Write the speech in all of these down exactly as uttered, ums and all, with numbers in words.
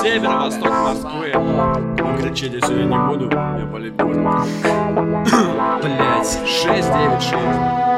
Северо-восток Москвы. Ну, кричите, если я не буду, я политборник. Блять, шесть девять шесть.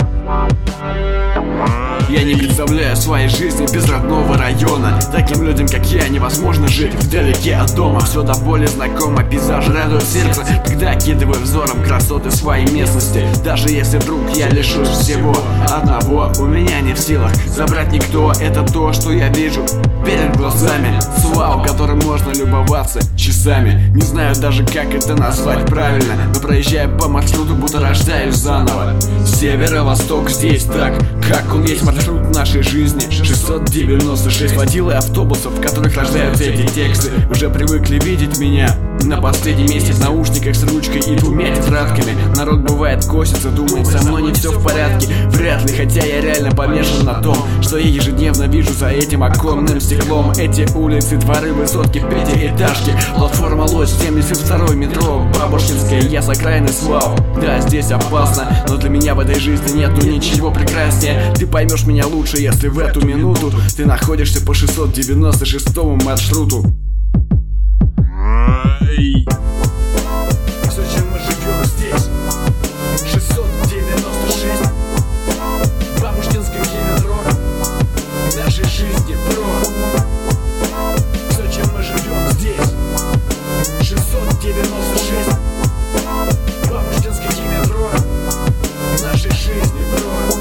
Я не представляю своей жизни без родного района. Таким людям, как я, невозможно жить вдалеке от дома. Все до боли знакомо, пейзаж радует сердце, когда окидываю взором красоты своей местности. Даже если вдруг я лишусь всего одного, у меня не в силах забрать никто. Это то, что я вижу перед глазами. Слава, которым можно любоваться часами. Не знаю даже, как это назвать правильно, но проезжая по маршруту, будто рождаюсь заново. Северо-восток здесь так, как он есть маршрут нашей жизни. Шестьсот девяносто шесть водилы автобусов, в которых рождаются эти тексты, уже привыкли видеть меня на последнем месте в наушниках с ручкой и двумя тетрадками. Народ бывает косится, думает, со мной не все в порядке. Вряд ли, хотя я реально помешан на том, что я ежедневно вижу за этим оконным стеклом. Эти улицы, дворы, высотки, пятиэтажки, платформа Лось, семьдесят второй метро, Бабушкинская, я с окраины Слав. Да, здесь опасно, но для меня в этой жизни нету ничего прекраснее. Ты поймешь меня лучше, если в эту минуту ты находишься по шестьсот девяносто шестому маршруту. Все, чем мы живем здесь, шестьсот девяносто шесть, Бабушкинское метро, нашей жизни про. Все, чем мы живем здесь, шестьсот девяносто шесть, Бабушкинское метро, нашей жизни про.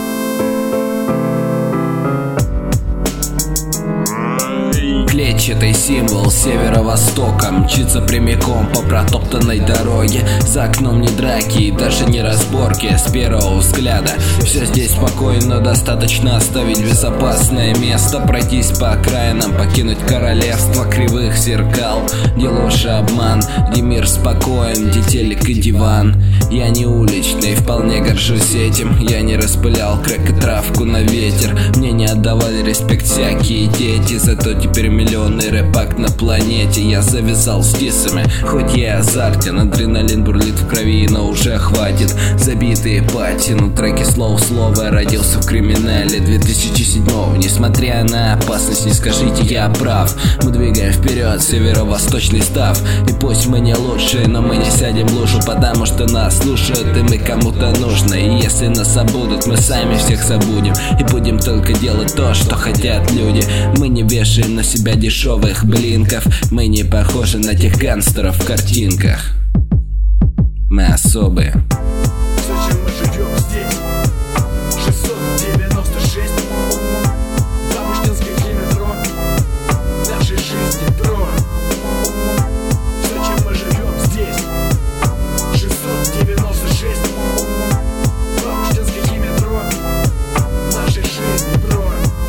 Клетчатый символ северо-востока мчится прямиком по протоптанной дороге. За окном не драки и даже не разборки. С первого взгляда все здесь спокойно, достаточно оставить безопасное место, пройтись по окраинам, покинуть королевство кривых зеркал, где ложь и обман, где мир спокоен, где телек и диван. Я не уличный, вполне горжусь этим. Я не распылял крэк и травку на ветер. Мне не отдавали респект всякие дети, зато теперь миллионный рэпак на планете. Я завязал с дисами, хоть я и азартен. Адреналин бурлит в крови, но уже хватит. Забитые пати, ну треки слово слово. Я родился в криминале две тысячи седьмого. Несмотря на опасность, не скажите, я прав. Мы двигаем вперед, северо-восточный став. И пусть мы не лучшие, но мы не сядем в лужу, потому что нас слушают и мы кому-то нужны. И если нас забудут, мы сами всех забудем и будем только делать то, что хотят люди. Мы не вешаем на себя дешевых блинков, мы не похожи на тех гангстеров в картинках. Мы особые. Все, чем мы живем здесь, шестьсот девяносто шесть, Бабушкинское метро, нашей жизни про. Все, чем мы живем здесь, шестьсот девяносто шесть, Бабушкинское метро, нашей жизни про.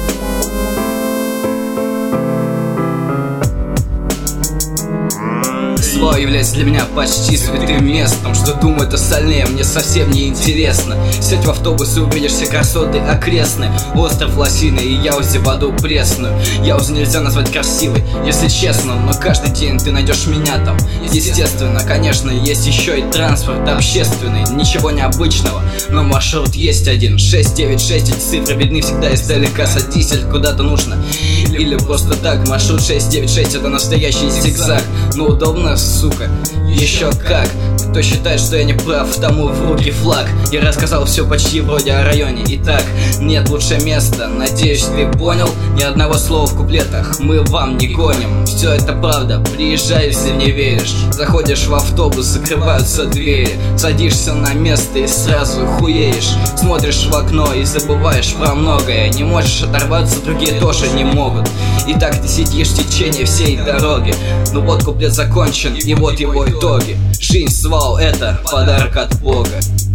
Слово является для меня почти святым местом. Что думают остальные, мне совсем не интересно. Сядь в автобус и увидишь все красоты окрестные. Остров Лосиный и Яузи, воду пресную. Яузу нельзя назвать красивой, если честно, но каждый день ты найдешь меня там. Естественно, конечно, есть еще и транспорт общественный. Ничего необычного, но маршрут есть один. шесть девять шесть, эти цифры видны всегда издалека. Садись, или куда-то нужно, или просто так. Маршрут шесть девять шесть, это настоящий зигзаг. Но удобно, сука, еще как. Кто считает, что я не прав, тому в руки флаг. Я рассказал все почти вроде о районе. Итак, нет лучше места, надеюсь, ты понял. Ни одного слова в куплетах мы вам не гоним. Все это правда, приезжай, если не веришь. Заходишь в автобус, закрываются двери. Садишься на место и сразу хуеешь. Смотришь в окно и забываешь про многое. Не можешь оторваться, другие тоже не могут. И так ты сидишь в течение всей дороги. Ну вот куплет закончен, и вот его итоги. Жизнь, свал, это подарок от Бога.